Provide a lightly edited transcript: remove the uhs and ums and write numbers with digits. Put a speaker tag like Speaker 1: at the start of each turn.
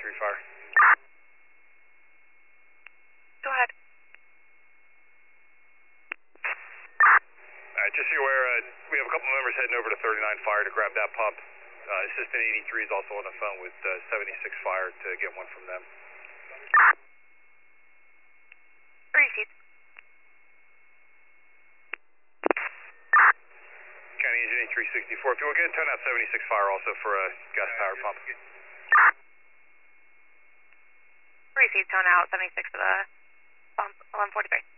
Speaker 1: fire.
Speaker 2: Go ahead.
Speaker 1: Alright, just so you're aware, we have a couple members heading over to 39 Fire to grab that pump. Assistant 83 is also on the phone with 76 Fire to get one from them.
Speaker 2: Receipt.
Speaker 1: County Engine 364. If you will get turn out 76 Fire also for a gas power pump.
Speaker 2: Receipt, tone out 76 for the pump 1143.